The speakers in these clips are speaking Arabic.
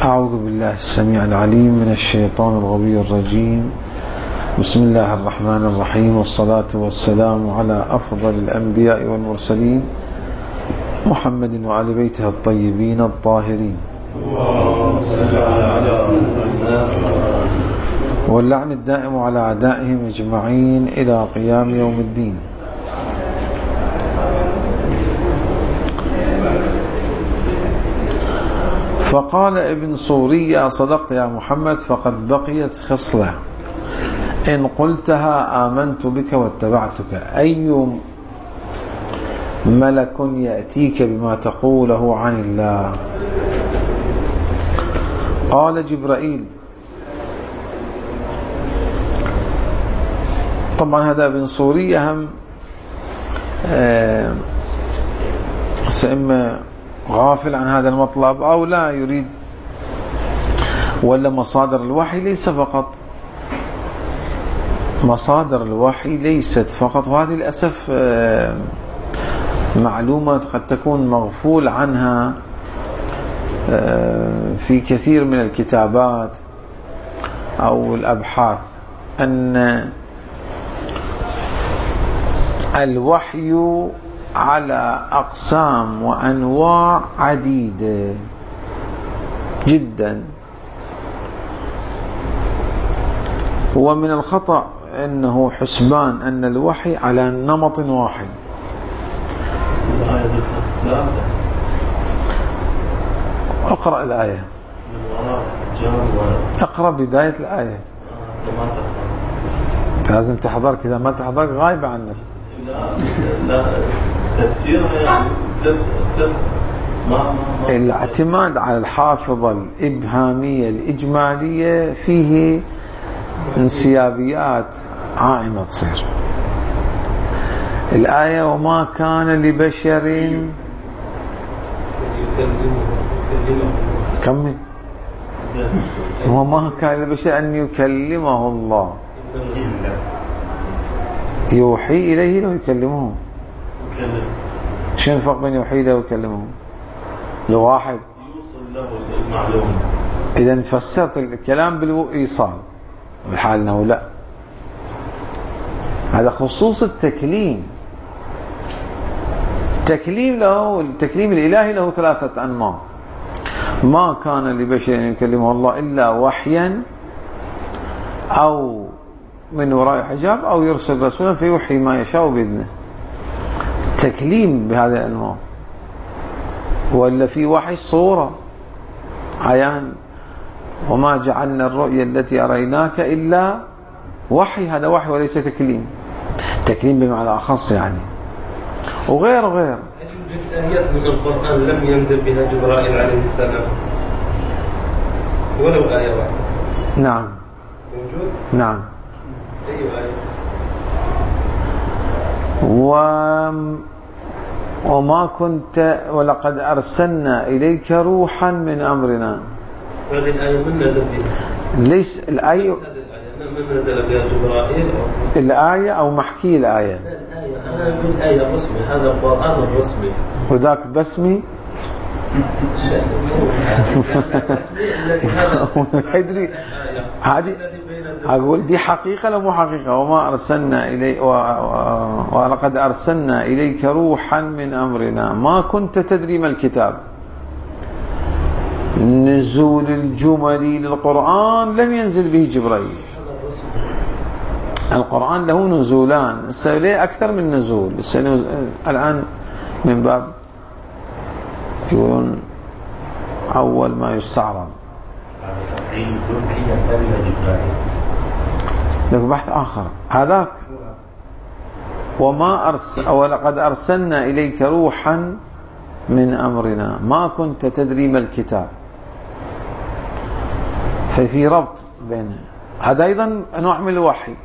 أعوذ بالله السميع العليم من الشيطان الغوي الرجيم. بسم الله الرحمن الرحيم، والصلاة والسلام على أفضل الأنبياء والمرسلين محمد وآل بيته الطيبين الطاهرين، واللعن الدائم على أعدائهم أجمعين إلى قيام يوم الدين. فقال ابن صورية: صدقت يا محمد، فقد بقيت خصلة إن قلتها آمنت بك واتبعتك. أي ملك يأتيك بما تقوله عن الله؟ قال: جبرائيل. طبعا هذا ابن صورية هم سئما غافل عن هذا المطلب أو لا يريد، ولا مصادر الوحي ليس فقط، مصادر الوحي ليست فقط، وهذه للأسف معلومة قد تكون مغفول عنها في كثير من الكتابات أو الأبحاث، أن الوحي على أقسام وأنواع عديدة جدا، ومن الخطأ أنه حسبان أن الوحي على نمط واحد. اقرأ الآية، اقرأ بداية الآية، لازم تحضرك، إذا ما تحضرك غايبة عنك. لا تفسيرها يعني الاعتماد على الحافظة الإبهامية الإجمالية فيه انسيابيات عائمة تصير. الآية: وما كان لبشر، كمل، وما كان لبشر أن يكلمه الله، يوحي إليه لو يكلمه. شنو الفرق بين يوحي له ويكلمه؟ لو واحد يوصل له المعلومة. إذا فسرت الكلام بالإيصال، والحال أنه لا، هذا خصوص التكليم. تكليم له، التكليم الإلهي له ثلاثة أنواع: ما كان لبشر أن يكلمه الله إلا وحيا، أو من وراء حجاب، أو يرسل رسولا فيوحي ما يشاء بإذنه. تكليم بهذه الأنواع، ولا في وحي صورة عيان: وما جعلنا الرؤيا التي أريناك إلا وحي، هذا وحي وليس تكليم. تكليم بمعنى أخص يعني، وغير غير. آيات من القرآن لم ينزل بها جبرائيل عليه السلام ولو آية واحدة؟ نعم موجود؟ نعم. أي آية؟ وما كنت ولقد أرسلنا إليك روحا من أمرنا. هذه الآية من نزل بها؟ ليس الآية من نزل بها جبرائيل؟ الآية أو محكي الآية؟ الآية، أنا أقول الآية الرسمي، هذا القرآن الرسمي، وذاك بسمي. أدري هذه، أقول دي حقيقة لا مو حقيقة. وما أرسلنا إليك ولقد أرسلنا إليك روحا من أمرنا ما كنت تدري ما الكتاب. نزول الجمل للقرآن لم ينزل به جبرائيل. القرآن له نزولان، ليه أكثر من نزول. الآن من باب يقولون أول ما يستعرض لك بحث آخر. هذاك ولقد أرسلنا إليك روحا من أمرنا ما كنت تدري ما الكتاب، ففي ربط بينه. هذا أيضا نوع من الوحي.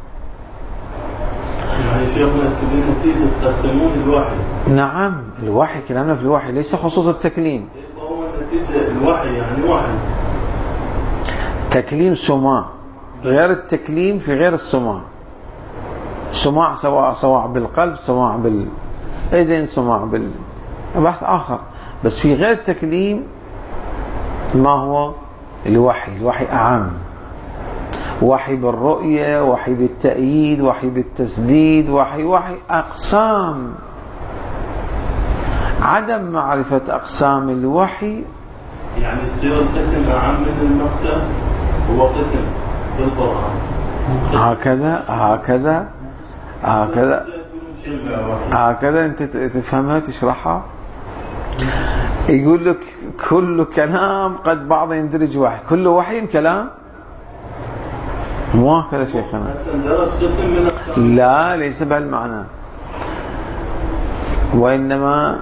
يعني شيخنا تبين نتيجة تقسمون الوحي. نعم، الوحي كلامنا في الوحي ليس خصوص التكليم. هو نتيجة الوحي يعني وحي. تكليم سماع غير التكليم في غير السماع. سماع سواء بالقلب، سماع بالإذن، سماع بحث آخر. بس في غير التكليم ما هو الوحي؟ الوحي أعم، وحي بالرؤية، وحي بالتأييد، وحي بالتسديد، وحي أقسام. عدم معرفة أقسام الوحي يعني يصير القسم أعم من المقسم، هو قسم بالقرآن. هكذا أنت تفهمها تشرحها. يقول لك كل كلام قد بعض يندرج وحي، كل وحي كلام، مو هكذا شيخنا. لا، ليس بهالمعنى، وإنما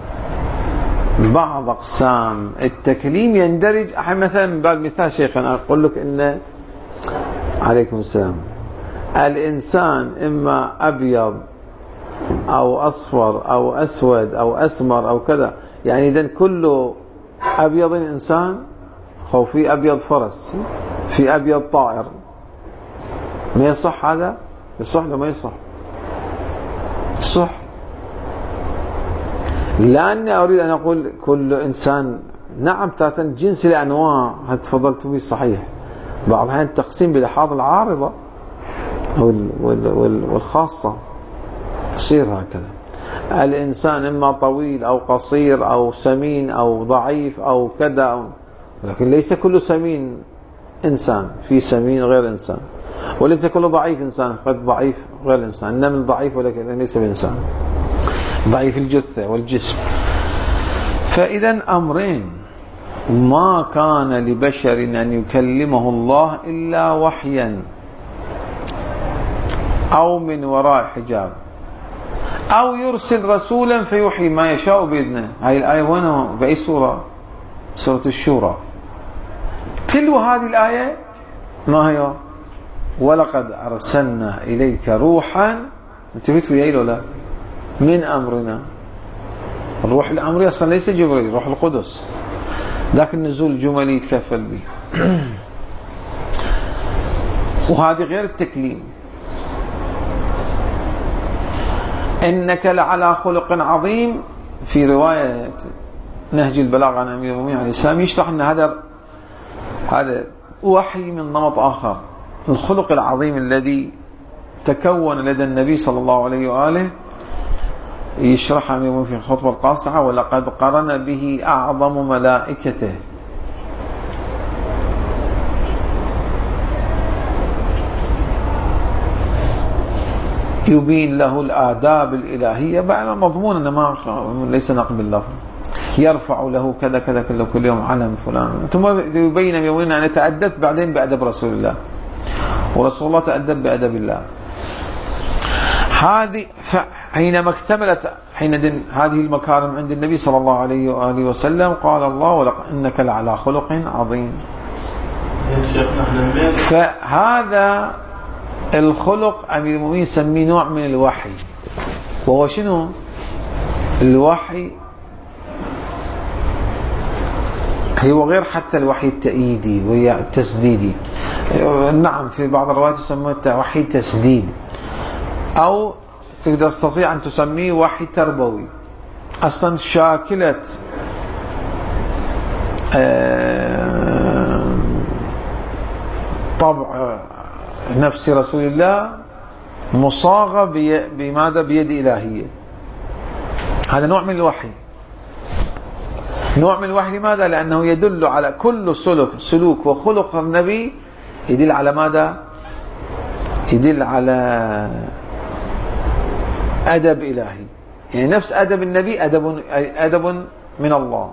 بعض أقسام التكليم يندرج. مثلا من باب المثال شيخنا أقول لك إن عليكم السلام الإنسان إما أبيض أو أصفر أو أسود أو أسمر أو كذا، يعني إذن كله أبيض إنسان، أو في أبيض فرس، في أبيض طائر، ما يصح هذا؟ يصح ولا ما يصح؟ صح. لأني أريد أن أقول كل إنسان، نعم تاتا جنس الأنواع، هذا تفضلت به صحيح، بعض الأحيان التقسيم بلحاظ العارضة والخاصة تصير هكذا. الإنسان إما طويل أو قصير أو سمين أو ضعيف أو كذا، لكن ليس كل سمين إنسان، في سمين غير إنسان، وليس كل ضعيف إنسان، قد ضعيف غير إنسان. النمل ضعيف ولكن ليس بإنسان، ضعيف الجثة والجسم. فإذا أمرين: ما كان لبشر أن يكلمه الله إلا وحيا أو من وراء حجاب أو يرسل رسولا فيوحي ما يشاء بإذنه. هاي الآية وين؟ في أي سورة؟ سورة الشورى. تلو هذه الآية ما هي؟ ولقد أرسلنا إليك روحا، انتبهت وياي لا؟ من أمرنا. الروح الأمري أصلا ليس جبريل، روح القدس، لكن نزول الجملي يتكفل به. وهذه غير التكليم. إنك لعلى خلق عظيم. في رواية نهج البلاغة عن أمير المؤمنين عليه السلام يشرح أن هذا وحي من نمط آخر. الخلق العظيم الذي تكون لدى النبي صلى الله عليه وآله يشرح أمير المؤمنين في الخطبة القاصعة: ولقد قرن به أعظم ملائكته. يبين له الآداب الإلهية بعد مضمون أنه ما ليس نقل باللفظ، يرفع له كذا كذا كل يوم علم فلان، ثم يبين يومين أن تأدبت بعدين بأدب رسول الله، ورسول الله تأدب بأدب الله. هذه حينما اكتملت حينئذ هذه المكارم عند النبي صلى الله عليه وآله وسلم قال الله: إنك لعلى خلق عظيم. فهذا الخلق أمير المؤمنين يسميه نوع من الوحي. وهو شنو الوحي؟ هو غير حتى الوحي التأييدي والتسديدي. نعم في بعض الروايات يسمونه وحي تسديد، أو تستطيع أن تسميه وحي تربوي. أصلا شاكلة طبع نفس رسول الله مصاغة بماذا؟ بيد إلهية. هذا نوع من الوحي. نوع من الوحي لماذا؟ لأنه يدل على كل سلوك وخلق النبي يدل على ماذا؟ يدل على أدب إلهي. يعني نفس أدب النبي أدب من الله،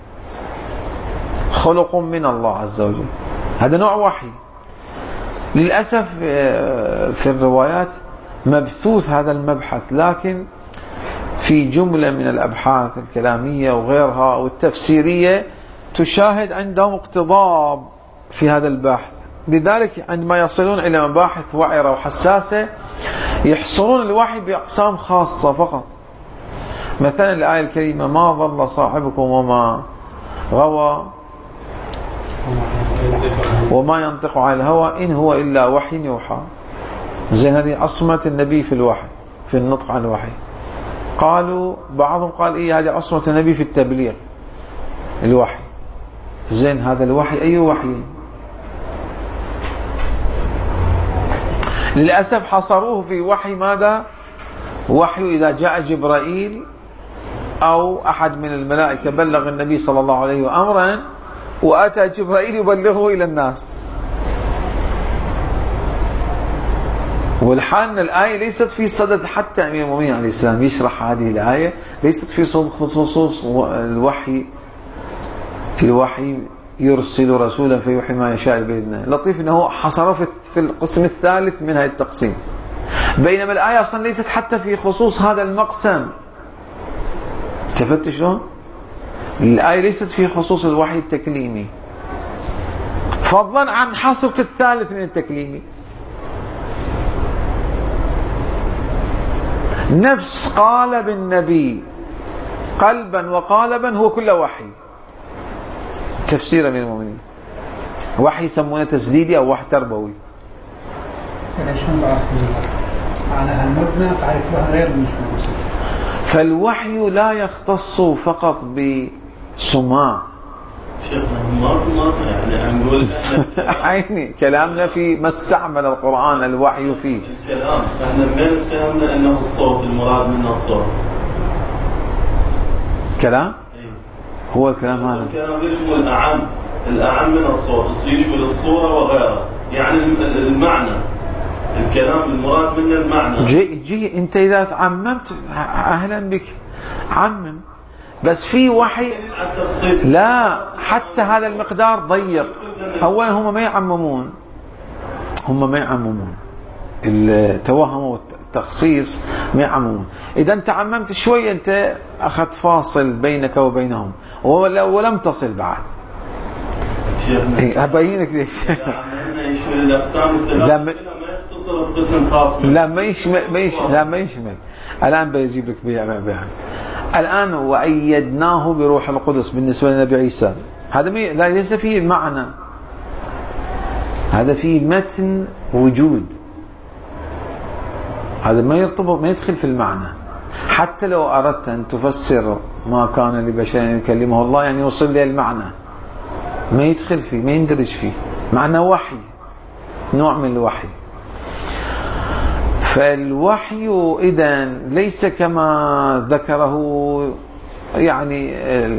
خلق من الله عز وجل. هذا نوع وحي. للأسف في الروايات مبثوث هذا المبحث، لكن في جملة من الأبحاث الكلامية وغيرها والتفسيرية تشاهد عندهم اقتضاب في هذا البحث. لذلك عندما يصلون إلى مباحث وعرة وحساسة يحصرون الوحي بأقسام خاصة فقط. مثلا الآية الكريمة: ما ضل صاحبكم وما غوى وما ينطق عن الهوى إن هو إلا وحي يوحى. زين، هذه عصمة النبي في الوحي، في النطق عن الوحي. قالوا بعضهم قال هذه عصمة النبي في التبليغ الوحي. زين هذا الوحي أي وحي؟ للأسف حصروه في وحي ماذا؟ وحي إذا جاء جبرائيل أو أحد من الملائكة بلغ النبي صلى الله عليه وسلم أمرا وأتى جبرائيل يبلغه إلى الناس. والحال أن الآية ليست في صدد حتى أمير المؤمنين عليه السلام يشرح هذه الآية، ليست في صدد خصوص الوحي يرسل رسولا فيوحي ما يشاء بإذنه. لطيف أنه حصره في القسم الثالث من هذا التقسيم، بينما الآية أصلا ليست حتى في خصوص هذا المقسم. تفتش شلون؟ الآية ليست في خصوص الوحي التكليمي، فضلا عن حصر في الثالث من التكليمي. نفس قالب النبي قلبا وقالبا هو كله وحي. تفسير من المؤمنين وحي يسمونه تسديدي أو وحي تربوي. شلون بعرف على المبنى تعرفها غير المشمول؟ فالوحي لا يختص فقط بسماع. شيخنا ما يعني نقول عيني كلامنا في ما استعمل القرآن الوحي فيه. الكلام احنا من كلامنا انه الصوت المراد منه الصوت. كلام؟ هو الكلام هذا. الكلام يشمل الأعم من الصوت، يشمل الصورة وغيرها، يعني المعنى. الكلام المراد منه المعنى. جي انت اذا عممت اهلا بك عمم، بس في وحي لا حتى هذا المقدار ضيق. اولا هم ما يعممون التوهم والتخصيص ما يعممون. اذا انت عممت شوي انت اخذت فاصل بينك وبينهم ولم تصل بعد. ابينك ليش. يشمل الاقسام الثلاثه، قسم خاص لا ما يشمل. الآن بيجيب لك بيان. الآن وأيدناه بروح القدس بالنسبة للنبي عيسى، هذا لا ليس فيه معنى، هذا فيه متن وجود، هذا ما يرتبط ما يدخل في المعنى. حتى لو أردت أن تفسر ما كان لبشر يكلمه الله يعني يوصل لي المعنى، ما يدخل فيه ما يندرج فيه، معنى وحي نوع من الوحي. فالوحي إذن ليس كما ذكره يعني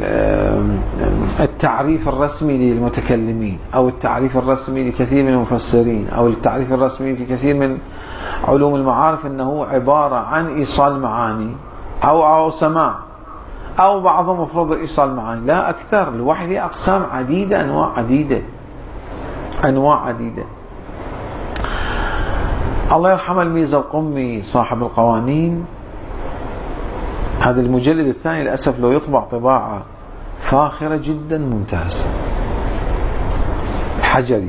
التعريف الرسمي للمتكلمين أو التعريف الرسمي لكثير من المفسرين أو التعريف الرسمي في كثير من علوم المعارف أنه عبارة عن إيصال معاني أو سماع، أو بعضهم مفروض إيصال معاني. لا، أكثر. الوحي له أقسام عديدة، أنواع عديدة. الله يرحم الميزة القمي صاحب القوانين، هذا المجلد الثاني للأسف لو يطبع طباعة فاخرة جدا ممتازة، الحجري،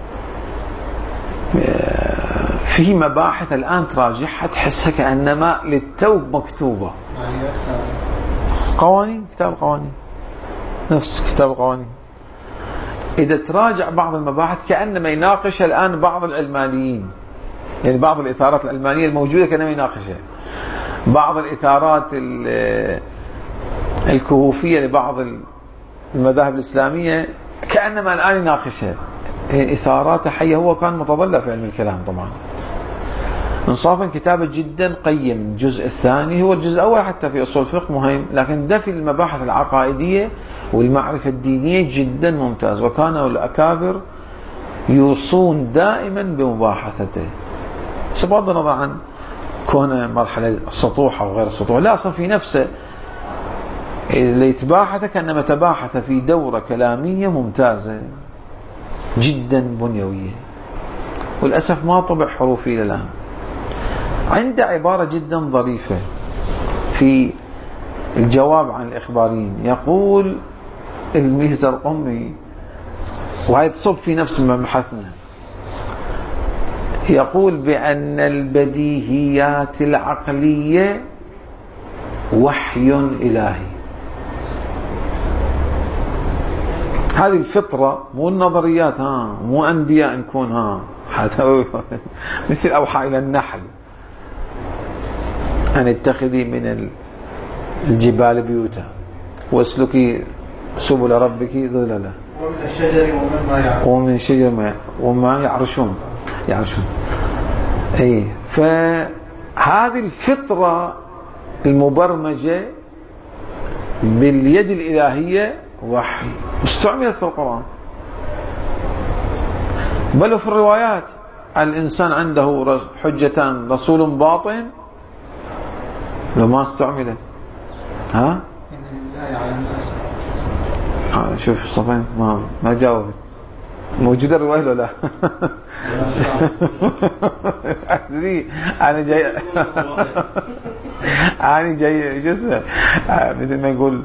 فيه مباحث الآن تراجعها تحسها كأنما للتوب مكتوبة. قوانين، كتاب القوانين، نفس كتاب القوانين. إذا تراجع بعض المباحث كأنما يناقش الآن بعض العلمانيين، يعني بعض الإثارات العلمانية الموجودة كأنما يناقشها، بعض الإثارات الكهوفية لبعض المذاهب الإسلامية كأنما الآن يناقشها. إثارات حية. هو كان متضلع في علم الكلام طبعا، انصافا كتابه جدا قيم. الجزء الثاني هو الجزء الأول حتى في أصول الفقه مهم، لكن ده في المباحث العقائدية والمعرفة الدينية جدا ممتاز. وكانوا الأكابر يوصون دائما بمباحثته، بغض النظر عن كون مرحلة سطوح أو غير سطوح. لا، أصلا في نفسه اللي يتباحث كأنما تباحث في دورة كلامية ممتازة جدا بنيوية. والأسف ما طبع حروفي إلى الآن. عنده عبارة جدا ظريفة في الجواب عن الإخباريين، يقول الميزة القمي، وهي تصب في نفس مبحثنا، يقول بأن البديهيات العقلية وحي إلهي. هذه الفطرة، مو النظريات، مو أنبياء نكون هذا مثل أوحى إلى النحل أن اتخذي من الجبال بيوتا واسلكي سبل ربك ذللا. ومن الشجر ومن شجر وما يعرشون أي. فهذه الفطرة المبرمجة باليد الإلهية وحي استعملت في القرآن، بل في الروايات الإنسان عنده حجتان، رسول باطن لما استعملت. ها شوف صفين ما جاوبت. موجودة الرواية ولا لا؟ أنا جاي جسمه مثل ما يقول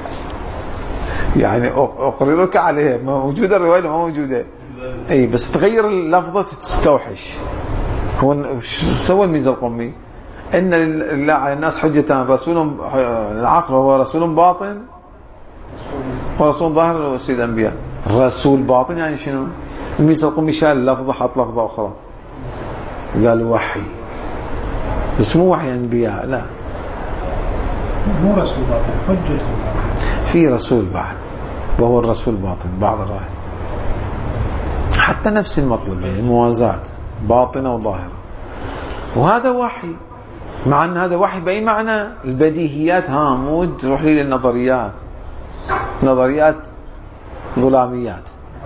يعني أقررك عليها. موجودة الرواية ما موجودة. أي بس تغير اللفظة تستوحش. هو سوى الميزة القومي إن الناس حجتان، رسول العقل هو رسول باطن ورسول ظاهر وسيد الأنبياء. رسول باطن يعني شنو؟ الميزة القومي شال لفظة حط لفظة أخرى قال وحي، بس مو وحي أنبياء، لا مو رسول باطن، حجة في رسول بعد وهو الرسول باطن بعض الروايات. حتى نفس المطلب الموازاة باطنة وظاهرة، وهذا وحي. مع أن هذا وحي بأي معنى؟ البديهيات مو تروح لي للنظريات، نظريات ظلاميات،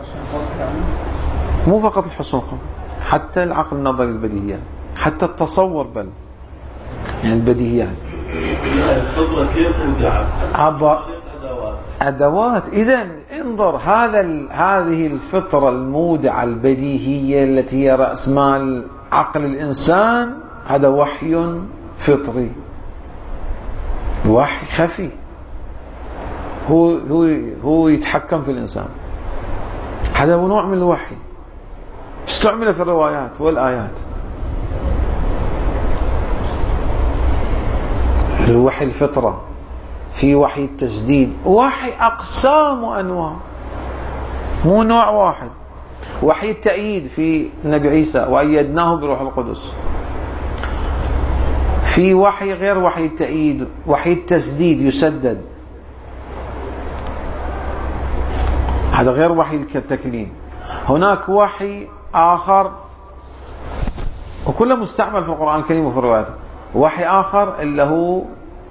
مو فقط الحسن القول، حتى العقل النظري، البديهيات، حتى التصور، بل يعني البديهيات. الفطرة كيف وضعت؟ أدوات. إذن انظر هذه الفطرة المودعة البديهية التي هي رأس مال عقل الإنسان، هذا وحي فطري، وحي خفي، هو يتحكم في الإنسان. هذا هو نوع من الوحي استعمل في الروايات والآيات. الوحي الفطرة، في وحي التسديد، وحي أقسام وأنواع، مو نوع واحد. وحي التأييد في النبي عيسى وأيدناه بروح القدس. في وحي غير وحي التأييد، وحي التسديد يسدد، هذا غير وحي التكليم. هناك وحي آخر وكله مستعمل في القرآن الكريم وفي الروايات. وحي آخر اللي هو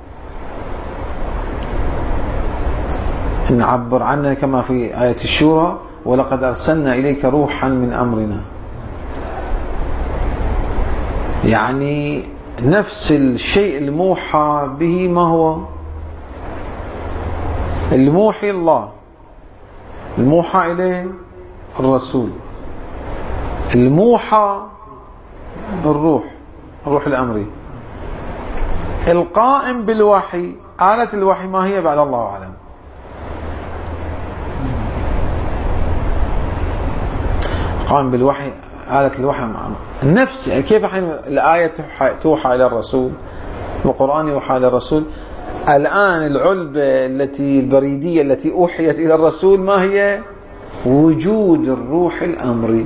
نعبر عنه كما في آية الشورى: ولقد أرسلنا إليك روحا من أمرنا. يعني نفس الشيء الموحى به، ما هو الموحي الله، الموحى إليه الرسول، الموحى الروح الأمري، القائم بالوحي. آلة الوحي ما هي بعد الله أعلم. قائم بالوحي، آلة الوحي النفس. كيف الآية توحى إلى الرسول والقرآن يوحى إلى الرسول. الآن العلبة البريدية التي أوحيت إلى الرسول ما هي؟ وجود الروح الأمري،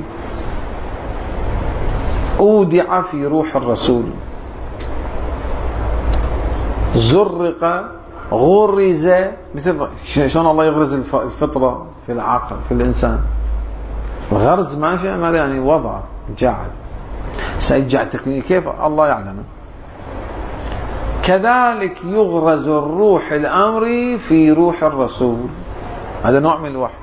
أودع في روح الرسول، زرق، غرز، مثل شلون الله يغرز الفطرة في العقل في الإنسان. الغرز ماذا يعني؟ وضع، جعل، سيجعل تكويني، كيف الله يعلم. كذلك يغرز الروح الأمري في روح الرسول. هذا نوع من الوحي،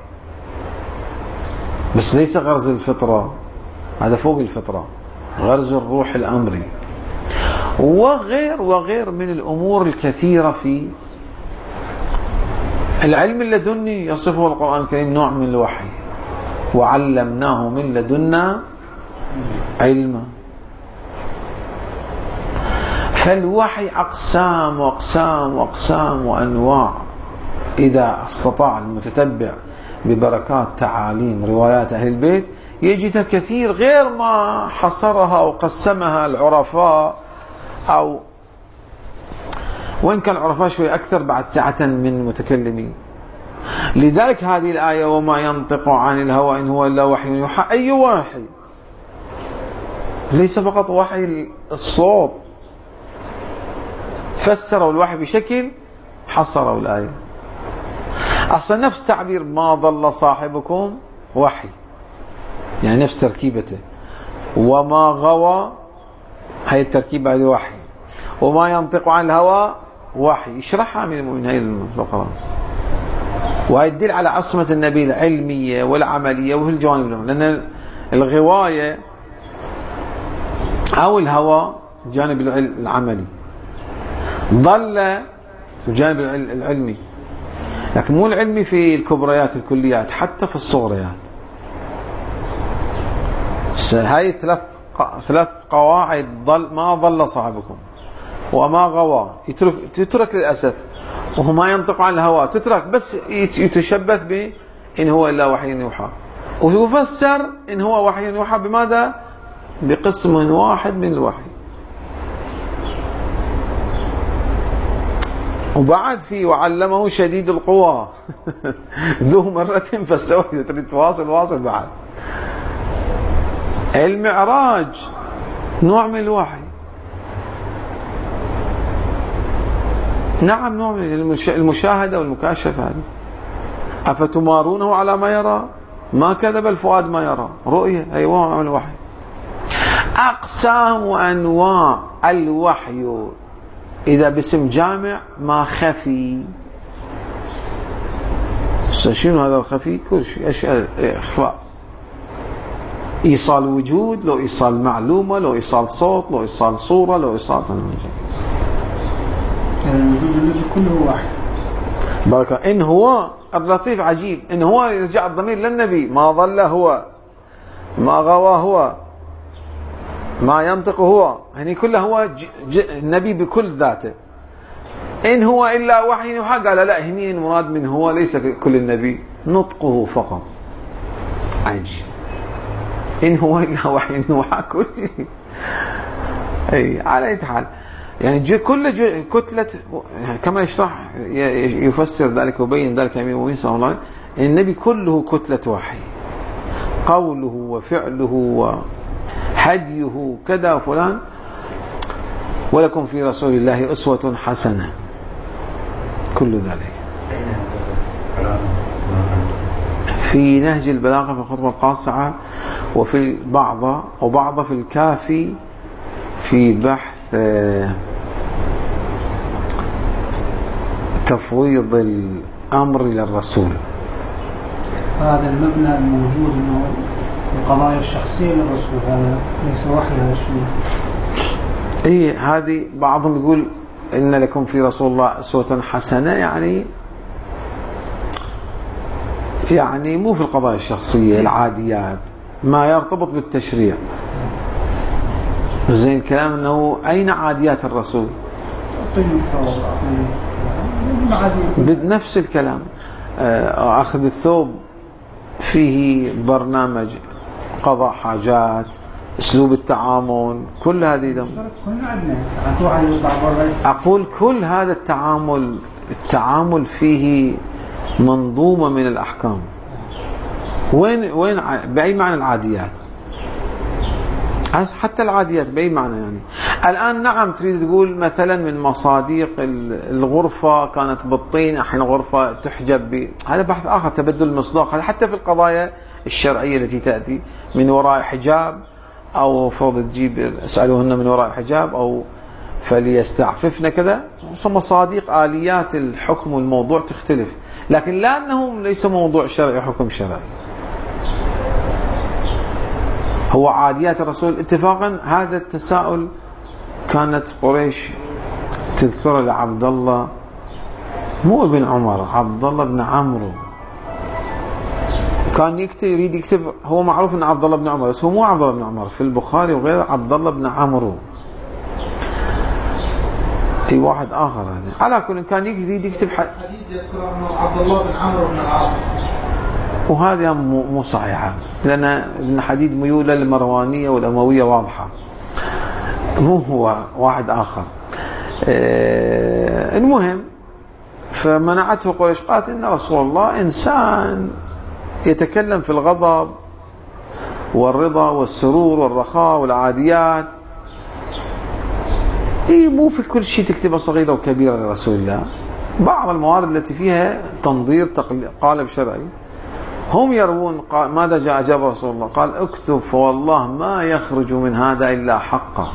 بس ليس غرز الفطرة، هذا فوق الفطرة، غرز الروح الأمري. وغير من الأمور الكثيرة في العلم اللدني يصفه القرآن الكريم نوع من الوحي. وعلمناه من لدنا علما. فالوحي أقسام وأقسام وأقسام وأنواع. إذا استطاع المتتبع ببركات تعاليم روايات أهل البيت يجدها كثير، غير ما حصرها وقسمها العرفاء، أو وإن كان العرفاء شوي أكثر بعد سعة من المتكلمين. لذلك هذه الآية: وما ينطق عن الهوى إن هو إلا وحي يوحى. أي وحي؟ ليس فقط وحي الصوت، فسروا الوحي بشكل، حصروا الآية. أصلا نفس تعبير ما ضل صاحبكم وحي، يعني نفس تركيبته. وما غوى هاي التركيبة هذه وحي. وما ينطق عن الهوى وحي. يشرحها من هاي الفقرات، وهي تدل على عصمة النبي العلمية والعملية وفي الجوانب، لأن الغواية أو الهوى الجانب العملي، ضل الجانب العلمي، لكن مو العلمي في الكبريات الكليات، حتى في الصغريات. هاي ثلاث قواعد. ما ضل صاحبكم، وما غوى يترك للأسف، وهو ما ينطق عن الهوى تترك، بس يتشبث بإن هو إلا وحي يوحى، ويفسر إن هو وحي يوحى بماذا؟ بقسم واحد من الوحي. وبعد فيه وعلمه شديد القوى ذو مرة فاستوى. تريد واصل بعد. المعراج نوع من الوحي، نعم، نوع من المشاهدة والمكاشفة. هذه أفتمارونه على ما يرى، ما كذب الفؤاد ما يرى، رؤية، أيوة، من الوحي. أقسام أنواع الوحي إذا باسم جامع ما خفي. شنو هذا الخفي؟ كل شيء أشياء إخفاء. إيصال وجود، لو إيصال معلومة، لو إيصال صوت، لو إيصال صورة، لو إيصال الوجود الذي كله واحد. بركة. إن هو اللطيف عجيب، إن هو يرجع الضمير للنبي. ما ضل هو، ما غوى هو، ما ينطق هو، يعني كله هو النبي بكل ذاته. إن هو إلا وحي يوحى، قال لا، هني المراد من هو ليس كل النبي، نطقه فقط. عجيب. إن هو إلا وحي يوحى كل شيء. أي على أي حال، يعني كل كتلة، كما يشرح يفسر ذلك ويبين ذلك أمين المؤمنين صلى الله عليه وسلم. النبي كله كتلة وحي، قوله وفعله وهديه كذا فلان. ولكم في رسول الله أسوة حسنة، كل ذلك في نهج البلاغة في الخطبة القاصعة، وفي بعض في الكافي في بحث تفويض الأمر للرسول. هذا المبنى الموجود انه القضايا الشخصية للرسول، هذا ليس وحي، هذا شنو؟ ايه، هذه بعضهم يقول إن لكم في رسول الله أسوة حسنة، يعني مو في القضايا الشخصية العاديات، ما يرتبط بالتشريع. زين الكلام انه اين عاديات الرسول؟ بنفس الكلام. اخذ الثوب فيه برنامج قضاء حاجات، اسلوب التعامل، كل هذه اقول كل هذا التعامل فيه منظومة من الاحكام. وين باي معنى العاديات؟ حتى العاديات بأي معنى؟ يعني الآن نعم تريد تقول مثلا من مصاديق الغرفة كانت بالطين، الحين غرفة تحجب هذا بحث آخر، تبدل المصداق. هذا حتى في القضايا الشرعية التي تأتي من وراء حجاب، أو فرض تجيب اسألوهن من وراء حجاب، أو فليستعففن كذا. مصاديق آليات الحكم والموضوع تختلف، لكن لا أنه ليس موضوع شرعي حكم شرعي. هو عاديات الرسول اتفاقا. هذا التساؤل كانت قريش تذكر لعبد الله، مو ابن عمر، عبد الله بن عمرو. كان يريد يكتب، هو معروف ان عبد الله بن عمر، بس هو مو عبد الله بن عمر، في البخاري وغيره عبد الله بن عمرو، في واحد آخر. هذا على كل كان يريد يكتب حديث يذكر انه عبد الله بن عمرو بن العاص، وهذه مو صحيحة، لأن ابن حديد ميولة المروانية والأموية واضحة، مو هو، واحد آخر. المهم، فمنعته قريش، قالت إن رسول الله إنسان يتكلم في الغضب والرضا والسرور والرخاء والعاديات. مو في كل شيء تكتبه صغيرة وكبيرة لرسول الله. بعض الموارد التي فيها تنظير قالب شرعي. هم يروون ماذا جاء أجاب رسول الله؟ قال اكتب فوالله ما يخرج من هذا إلا حقه.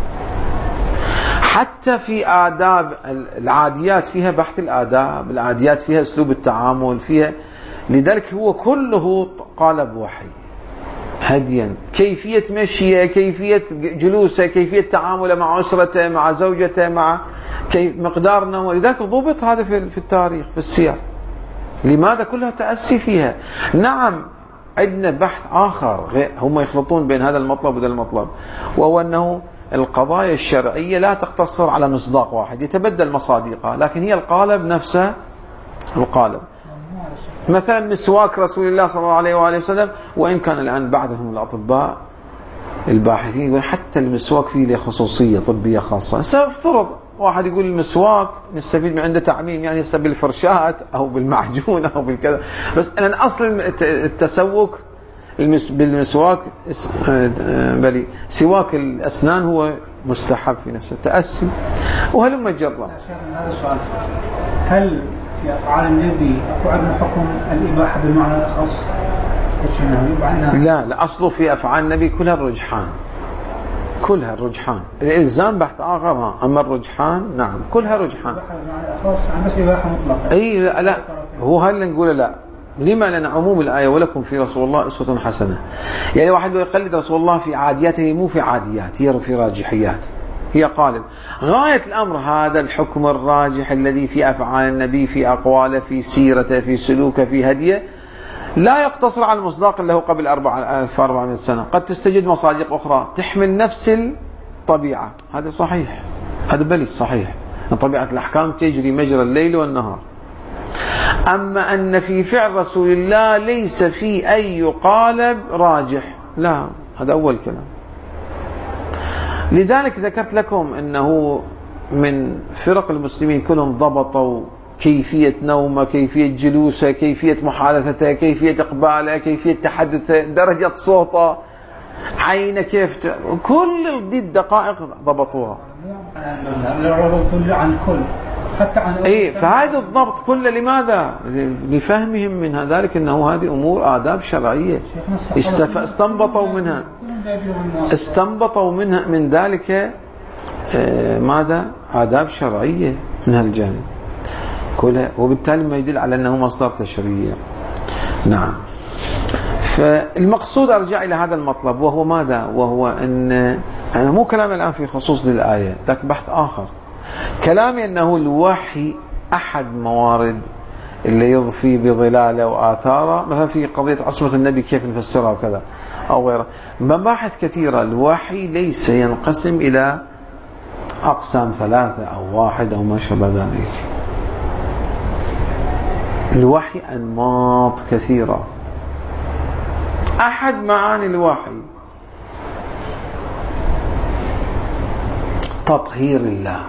حتى في آداب العاديات فيها بحث الآداب، العاديات فيها أسلوب التعامل فيها، لذلك هو كله قالب وحي هديا، كيفية مشيه، كيفية جلوسه، كيفية تعامله مع أسرته، مع زوجته، مع مقدار نومه، لذلك ضبط هذا في التاريخ في السير. لماذا؟ كلها تأسي فيها. نعم عندنا بحث آخر، هم يخلطون بين هذا المطلب وهذا المطلب، وهو أنه القضايا الشرعية لا تقتصر على مصداق واحد، يتبدل مصادقها، لكن هي القالب نفسه القالب. مثلا مسواك رسول الله صلى الله عليه وآله وسلم، وإن كان الآن بعضهم الأطباء الباحثين يقول حتى المسواك فيه له خصوصية طبية خاصة. سأفترض واحد يقول المسواك نستفيد من عنده تعميم، يعني يستفيد بالفرشاة أو بالمعجون أو بالكذا، بس أن أصل التسوك بالمسواك بل سواك الأسنان هو مستحب في نفسه تأسي. وهل مجرد هذا السؤال، هل في أفعال النبي أكو عندنا حكم الإباحة بالمعنى الأخص؟ لا أصله في أفعال النبي كلها الرجحان، كلها الرجحان. الإلزام بحث آخر، أما الرجحان نعم كلها رجحان. بس إباحة مطلقة. أي لا هو هل نقول لا؟ لما؟ لأن عموم الآية ولكم في رسول الله أسوة حسنة. يعني واحد يقلد رسول الله في عادياته، مو في عاديات، هي في راجحيات، هي قالب. غاية الأمر هذا الحكم الراجح الذي في أفعال النبي، في أقواله، في سيرته، في سلوكه، في هديه، لا يقتصر على المصداق اللي هو قبل 1400 سنة، قد تستجد مصادق أخرى تحمل نفس الطبيعة. هذا صحيح، هذا بلي صحيح، طبيعة الأحكام تجري مجرى الليل والنهار. أما أن في فعل رسول الله ليس في أي قالب راجح، لا، هذا أول كلام. لذلك ذكرت لكم أنه من فرق المسلمين كلهم ضبطوا كيفية نومه، كيفية جلوسه، كيفية محادثته، كيفية إقباله، كيفية تحدثه، درجة صوته، عينه كيف كل دي الدقائق ضبطوها. عن كل حتى عن فهذا الضبط كله لماذا؟ لفهمهم من ذلك أنه هذه أمور آداب شرعية استنبطوا منها من ذلك ماذا؟ آداب شرعية من هالجانب كلها، وبالتالي ما يدل على أنه مصدر تشريعي. نعم. فالمقصود أرجع إلى هذا المطلب، وهو ماذا؟ وهو أن مو كلام الآن في خصوص للآية، ذاك بحث آخر. كلامي أنه الوحي أحد موارد اللي يضفي بظلاله وآثاره، مثلا في قضية عصمة النبي كيف نفسرها وكذا أو غيره، مباحث كثيرة. الوحي ليس ينقسم إلى أقسام 3 أو 1 أو ما شابه ذلك. الوحي أنماط كثيرة. أحد معاني الوحي تطهير الله،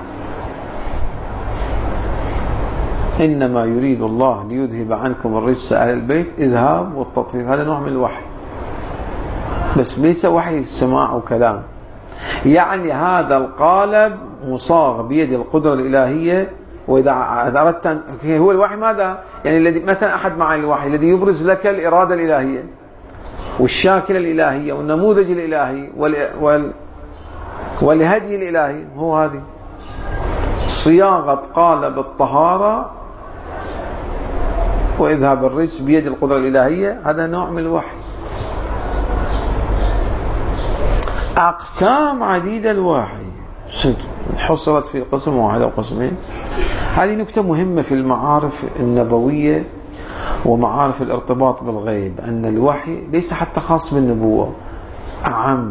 إنما يريد الله ليذهب عنكم الرجس أهل البيت، إذهاب والتطهير، هذا نوع من الوحي، بس ليس وحي السماع وكلام. يعني هذا القالب مصاغ بيد القدرة الإلهية. وإذا أردت هو الوحي ماذا؟ يعني الذي مثلا أحد معاني الوحي الذي يبرز لك الإرادة الإلهية والشاكلة الإلهية والنموذج الإلهي والهدي الإلهي، هو هذه صياغة قالب الطهارة وإذهاب الرجس بيد القدرة الإلهية، هذا نوع من الوحي. أقسام عديدة الوحي حصلت في قسم واحد أو قسمين. هذه نكتة مهمة في المعارف النبوية ومعارف الارتباط بالغيب، أن الوحي ليس حتى خاص بالنبوة، أعم.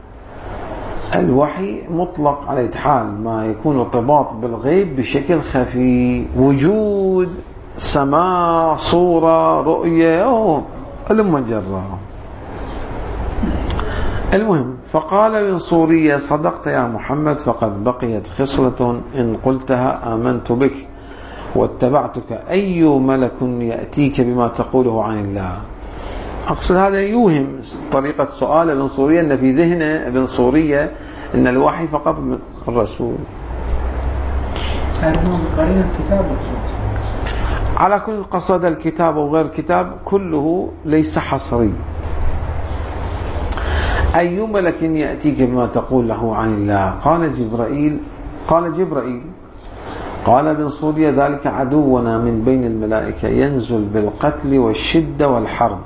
الوحي مطلق على حال ما يكون ارتباط بالغيب بشكل خفي، وجود، سماع، صورة، رؤية، لما جرى. المهم، فقال من صورية صدقت يا محمد، فقد بقيت خصلة إن قلتها آمنت بك واتبعتك، أي ملك يأتيك بما تقوله عن الله. أقصد هذا يوهم طريقة سؤال ابن صورية أن في ذهن ابن صورية أن الوحي فقط من الرسول. هذا هو قرين الكتاب والسنة. على كل قصد الكتاب أو غير الكتاب كله ليس حصري. أي ملك يأتيك بما تقول له عن الله؟ قال جبرائيل قال ابن سوريا ذلك عدونا من بين الملائكة ينزل بالقتل والشدة والحرب،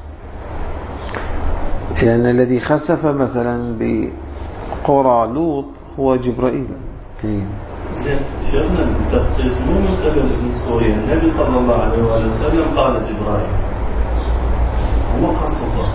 لأن الذي خسف مثلا بقرى لوط هو جبرائيل. زين شيخنا التخصيص مو من قبل ابن سوريا، النبي صلى الله عليه وآله وسلم قال جبرائيل هو خصصه.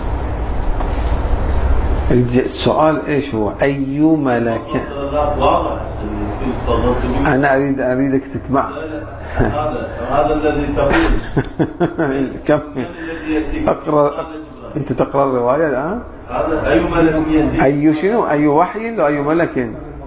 السؤال ايش هو؟ أي ملك؟ واضح. أنا أريدك تتبع هذا الذي تقول كمل أقرأ. أنت تقرأ الرواية الآن؟ هذا أي ملك يأتي؟ أي شنو؟ أي وحي أو أي ملك؟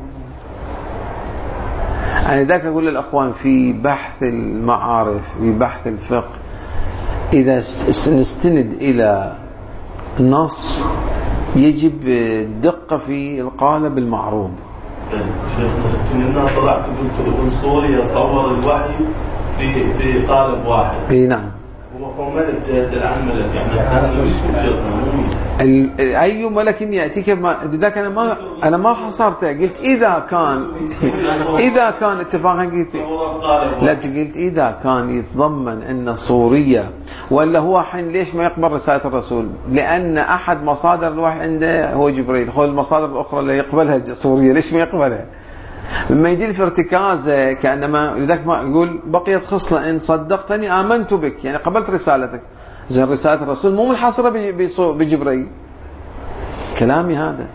أنا ذاك أقول للأخوان في بحث المعارف في بحث الفقه إذا نستند إلى نص يجب الدقة في القالب المعروض. شيخنا طلعت قلت ابن سوريا صور الوحي في قالب واحد. اي نعم. هو ملك جالس عن ملك، يعني أي ملك يأتيك ذاك أنا ما حصرته، قلت إذا كان اتفاقا قلت لا، قلت إذا كان يتضمن أن صورية ولا هو حين ليش ما يقبل رسالة الرسول؟ لأن أحد مصادر الوحي عنده هو جبريل، هو المصادر الأخرى اللي يقبلها صورية ليش ما يقبلها؟ لما يدير في ارتكازه كأنما لذلك ما يقول بقيت خصلة إن صدقتني آمنت بك، يعني قبلت رسالتك. زين رسالة الرسول مو منحصرة بجبريل، كلامي هذا.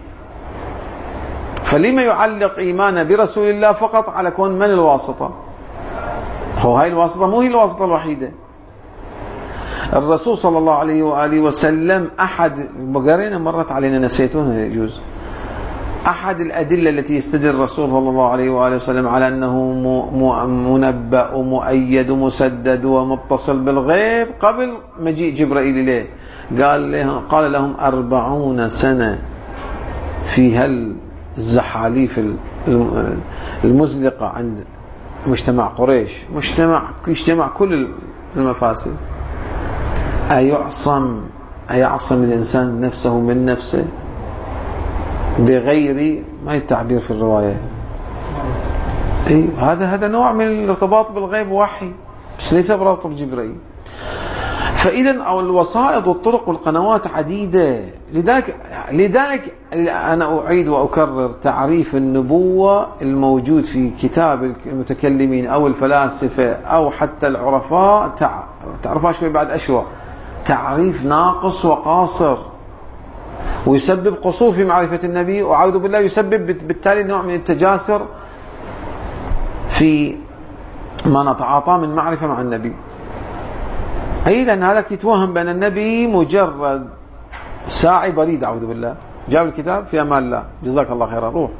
فلما يعلق إيمانه برسول الله فقط على كون من الواسطة؟ هو هاي الواسطة مو هي الواسطة الوحيدة. الرسول صلى الله عليه وآله وسلم أحد بقرينا مرت علينا نسيتونها يجوز، أحد الأدلة التي يستدل الرسول صلى الله عليه وآله وسلم على أنه منبأ ومؤيد ومسدد ومتصل بالغيب قبل مجيء جبرائيل إليه، قال لهم 40 سنة في الزحاليف المزلقة عند مجتمع قريش، يجتمع كل المفاسد. أيعصم الإنسان نفسه من نفسه بغير ما التعبير في الرواية؟ هذا نوع من الارتباط بالغيب وحي، بس ليس برابط بجبرائيل. فإذا أو الوسائط والطرق والقنوات عديدة. لذلك أنا أعيد وأكرر تعريف النبوة الموجود في كتاب المتكلمين أو الفلاسفة أو حتى العرفاء، تعرفها شوي بعد أشوى، تعريف ناقص وقاصر، ويسبب قصور في معرفة النبي، وأعوذ بالله يسبب بالتالي نوع من التجاسر في ما نتعاطى من معرفة مع النبي. لأن هذا يتوهم بأن النبي مجرد ساعي بريد، أعوذ بالله، جاب الكتاب في أمان الله جزاك الله خيرا روح.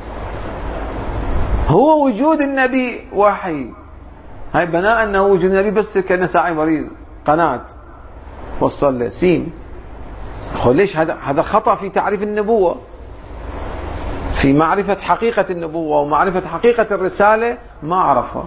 هو وجود النبي وحي، هاي بناء أنه وجود النبي بس كأنه ساعي بريد قناة وصل له سين. ليش هذا خطأ في تعريف النبوة، في معرفة حقيقة النبوة ومعرفة حقيقة الرسالة ما عرفها.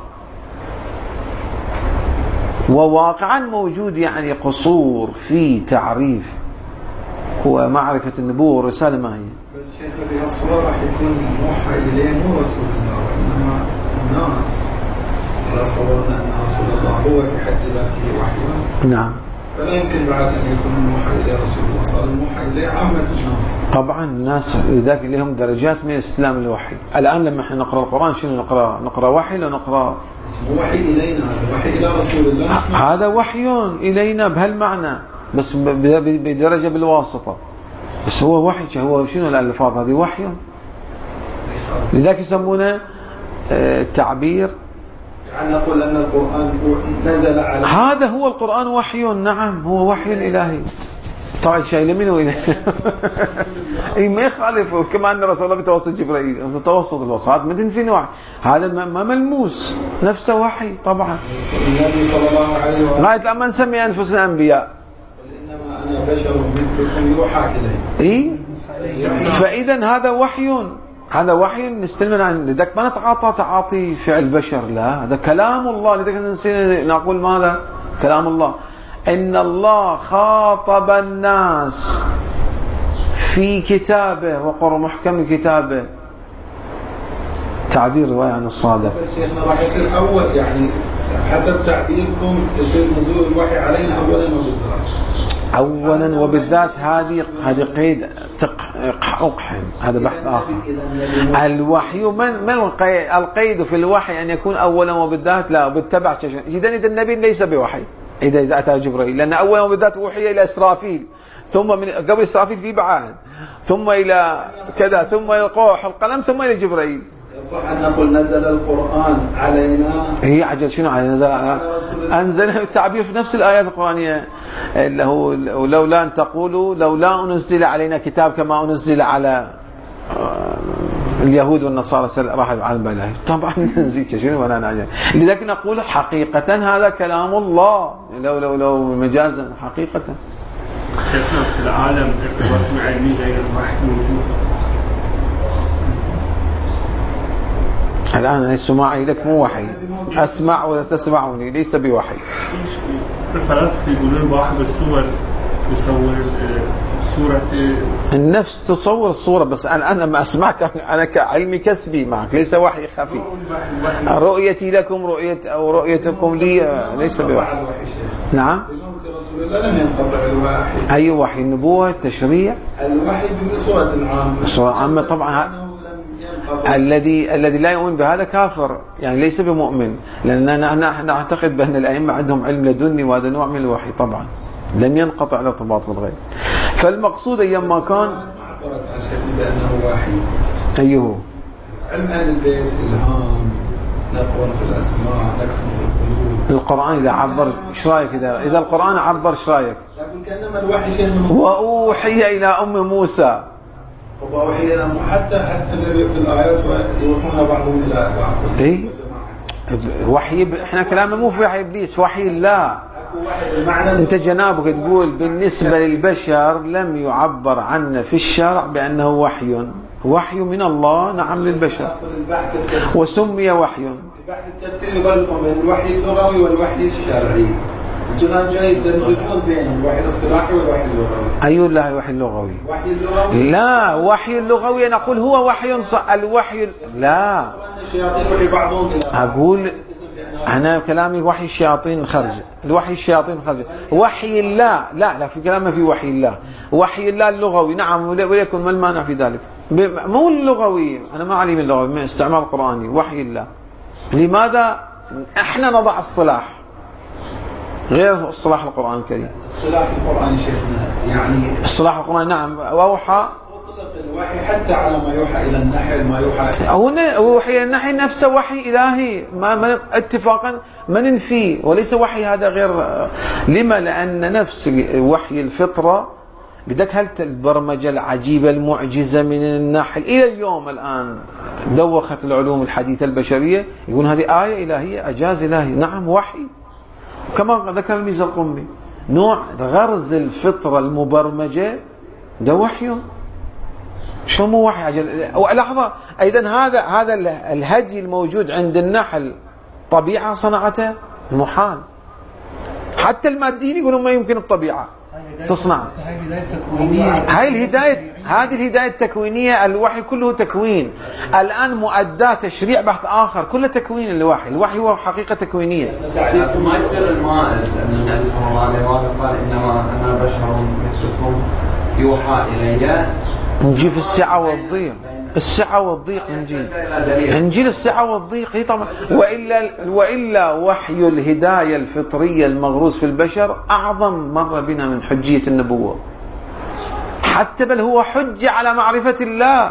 وواقعا موجود يعني قصور في تعريف ومعرفة النبوة والرسالة ما هي. بس شيخ بهالصورة راح يكون موحى إليه مو رسول الله وإنما الناس. إذا صورنا أن رسول الله هو في حد ذاته وحي، نعم، فلا يمكن بعد أن يكون الموحى إليه رسول الله، صار الموحى إليه عامة الناس. طبعا الناس لذلك لهم درجات من استلام الوحي. الآن لما احنا نقرأ القرآن شنو نقرأ وحي ولا نقرأ وحي إلينا؟ وحي إلى رسول الله، هذا وحي إلينا بهالمعنى، بس بدرجة بالواسطة، بس هو وحي. هو شنو الألفاظ هذه؟ وحي. لذلك يسمونه التعبير، يعني نقول أن القرآن نزل على هذا هو القرآن وحي. نعم هو وحي إلهي. طبعا شيء منه إليه ما يخالفه، كما أن رسول الله بتوسط جبرائيل، توسط الوسط مدن في نوع، هذا ما ملموس، نفسه وحي. طبعا النبي صلى الله عليه وسلم غاية لما نسمي أنفسنا أنبياء، إنما أنا بشر مثلكم يوحى إلي. فإذا هذا وحي. هذا وحي نستلمه عن لذلك ما نتعاطى تعاطي فعل بشر، لا هذا كلام الله. لذلك نسينا نقول ماذا؟ كلام الله. إن الله خاطب الناس في كتابه وقر محكم كتابه، تعبير رواية عن الصادق. بس شيخنا راح يصير أول يعني حسب تعبيركم يصير نزول الوحي علينا أولا وبالذات. أولا وبالذات هذه قيد أقحم، هذا بحث آخر. الوحي من القيد في الوحي أن يكون أولا وبالذات، لا بالتبع. إذا النبي ليس بوحي إذا أتى جبريل، لأن أولا وبالذات وحي إلى إسرافيل، ثم من قبل إسرافيل في بعاد، ثم إلى كذا، ثم إلى القوح القلم، ثم إلى جبريل. يصح أن نقول نزل القرآن علينا. هي عجل شنو على نزل؟ أنزل التعبير في نفس الآيات القرآنية، لولا أن تقولوا لولا أنزل علينا كتاب كما أنزل على اليهود والنصارى راحت على البلاء. طبعا نزيد شنو ولا نعجل. لذلك نقول حقيقة هذا كلام الله، لو مجازا حقيقة. في العالم ارتباط علمي غير الوحي موجود. الآن السماعي لك مو وحي، أسمع ولا تسمعني، ليس بوحي. الفلاسفة يقولون واحد الصور يصور صورة النفس، تصور الصورة، بس أنا ما أسمعك، أنا كعلمي كسبي معك، ليس وحي خفي. رؤيتي لكم رؤيتكم لي ليس بوحي. نعم. لم ينقطع الوحي. أي وحي؟ النبوة، التشريع، الوحي بصورة عامة. صورة عامة طبعا. الذي لا يؤمن بهذا كافر، يعني ليس بمؤمن، لأننا نعتقد بأن الأئمة عندهم علم لدني، وهذا نوع من الوحي طبعا لم ينقطع الارتباط بالغيب. فالمقصود أيما كان بأنه وحي. أيه؟ علم أهل البيت الهام، نقوى في الأسماء، نكتم في القلوب. القرآن إذا عبر إيش رأيك؟ إذا القرآن عبر إيش رأيك؟ لكن كأنما الوحي شيء وأوحي إلى أم موسى، وأوحي إلى حتى في الآيات يوحون بعضهم إلى بعض. إيه؟ وحي إحنا كلامنا مو في وحي إبليس، وحي الله. أنت جنابك تقول بالنسبة للبشر لم يعبر عنه في الشرع بأنه وحي من الله، نعم للبشر، وسمي وحي. بحث التفسير يقول الوحي اللغوي والوحي الشرعي، الجنان جاي يتزوجون بين الوحي الاصطلاحي والوحي اللغوي. أي الله الوحي اللغوي؟ وحي اللغوي لا، وحي اللغوي نقول هو وحي الوحي لا. الشياطين وحي بعضهم إلى أقول أنا كلامي وحي الشياطين خرج، الوحي الشياطين خرج. وحي الله لا في كلامنا في وحي الله، وحي الله اللغوي نعم، وليكن ما المانع في ذلك، مو اللغوي. أنا ما علي من اللغوي، من استعمال قرآني. وحي الله لماذا احنا نضع اصطلاح غير اصطلاح القرآن الكريم؟ اصطلاح القرآن شيخنا يعني اصطلاح القرآن نعم. وأوحى الوحي حتى على ما يوحى إلى النحل، ما يوحى هنا وحي إلى النحل نفسه وحي إلهي، ما اتفاقا ما ننفيه، وليس وحي هذا غير. لما؟ لأن نفس وحي الفطرة. لذلك هل البرمجة العجيبة المعجزة من النحل إلى اليوم الآن دوخت العلوم الحديثة البشرية، يقول هذه آية إلهية، إعجاز إلهي، نعم وحي. كما ذكر الميزة القمي، نوع غرز الفطرة المبرمجة ده وحي. شو مو وحي عجل؟ لحظة، أيضا هذا الهدي الموجود عند النحل طبيعة صنعته؟ محال. حتى الماديين يقولون ما يمكن الطبيعة تصنع. هذه الهداية التكوينية. الوحي كله تكوين. الآن مؤداة تشريع بحث آخر، كله تكوين. الوحي هو حقيقة تكوينية. ما يصير المائز أن النبي صلى الله عليه وسلم قال إنما أنا بشر مثلكم يوحى إلي. نجي في السعة والضيق نجي السعة والضيق طبعا. وإلا وحي الهداية الفطرية المغروس في البشر أعظم مرة بنا من حجية النبوة، حتى بل هو حجة على معرفة الله.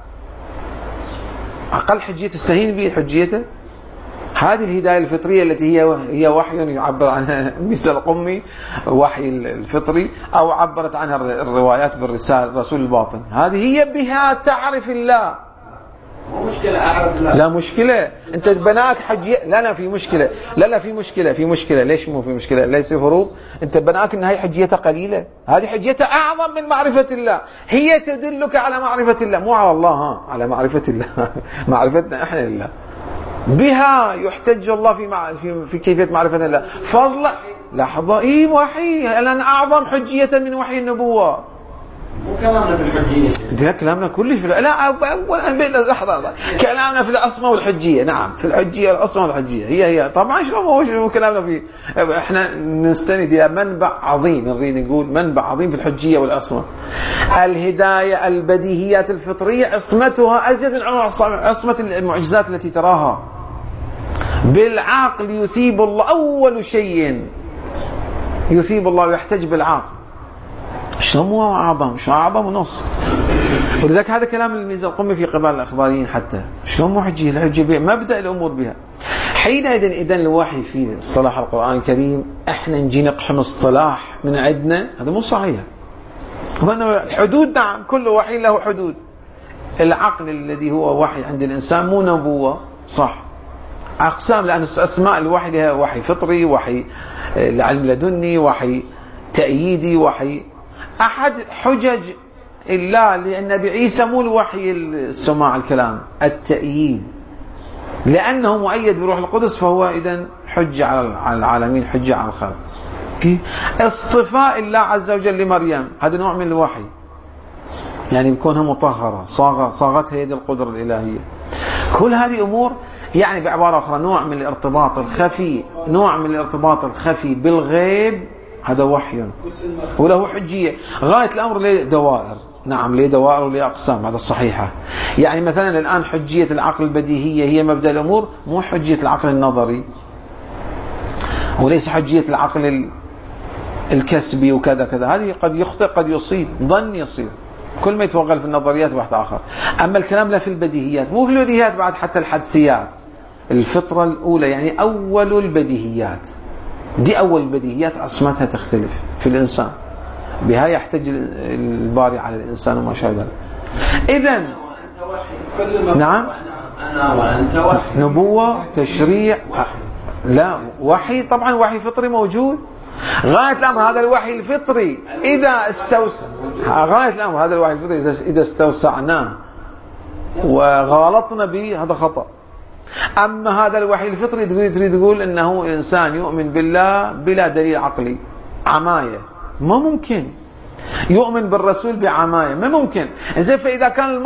أقل حجية تستهين به حجيته. هذه الهداية الفطرية التي هي وحي يعبر عنها الميزة القمي، وحي الفطري، أو عبرت عنها الروايات بالرسالة رسول الباطن. هذه هي بها تعرف الله. مش مشكلة أعرض لا مشكلة، أنت بناك حجية، لا في مشكلة، لا في مشكلة، ليش مو في مشكلة؟ ليس فروق، أنت بناك أن هاي حجيتها قليلة، هذه حجيتها أعظم من معرفة الله، هي تدلك على معرفة الله، مو على الله، ها على معرفة الله. معرفتنا إحنا لله، بها يحتج الله في كيفية معرفة الله، فضلا لحظة وحي، لأن أعظم حجية من وحي النبوة. مو كلامنا في الحجية، ده كلامنا كلش في لا لحظة، كلامنا في العصمة والحجية. نعم في الحجية العصمة والحجية هي طبعا شنو كلامنا فيه، احنا نستند إلى منبع عظيم، نريد نقول منبع عظيم في الحجية والعصمة. الهداية البديهيات الفطرية عصمتها أزيد من عصمة المعجزات التي تراها. بالعقل يثيب الله، أول شيء يثيب الله ويحتج بالعقل. شنو مو أعظم، شنو أعظم ونص. ولذلك هذا كلام الميزة القمي في قبال الأخباريين حتى، شنو مو حجية، الحجة بها مبدأ الأمور بها. حينئذ إذن الوحي في اصطلاح القرآن الكريم احنا نجي نقحم اصطلاح من عندنا، هذا مو صحيح. الحدود نعم كل وحي له حدود. العقل الذي هو وحي عند الإنسان مو نبوة، صح، أقسام، لأن أسماء الوحي لها وحي فطري، وحي العلم لدني، وحي تأييدي، وحي. أحد حجج الله للنبي عيسى مو الوحي السماع الكلام، التأييد، لأنه مؤيد بروح القدس، فهو إذن حجة على العالمين، حجة على الخلق. اصطفاء الله عز وجل لمريم هذا نوع من الوحي، يعني بكونها مطهرة، صاغتها يد القدرة الإلهية. كل هذه أمور يعني بعبارة أخرى نوع من الارتباط الخفي، نوع من الارتباط الخفي بالغيب، هذا وحي وله حجية. غاية الأمر له دوائر، نعم له دوائر وله أقسام، هذا الصحيحة. يعني مثلا الآن حجية العقل البديهية هي مبدأ الأمور، مو حجية العقل النظري، وليس حجية العقل الكسبي وكذا كذا. هذه قد يخطئ قد يصيب، ظن يصير، كل ما يتوغل في النظريات بحث آخر. أما الكلام لا في البديهيات، مو في البديهيات بعد، حتى الحدسيات، الفطرة الأولى يعني أول البديهيات، دي أول البديهيات عصمتها تختلف في الإنسان، بها يحتج الباري على الإنسان وما شابه. إذن نعم أنا وأنت وحي، نبوة، تشريع، لا وحي طبعا، وحي فطري موجود. غاية الأمر هذا الوحي الفطري إذا استوسع، غاية الأمر هذا الوحي الفطري إذا استوسعناه وغالطنا به هذا خطأ. أما هذا الوحي الفطري تريد تقول إنه إنسان يؤمن بالله بلا دليل عقلي، عماية، ما ممكن. يؤمن بالرسول بعماية، ما ممكن. إذا فإذا كان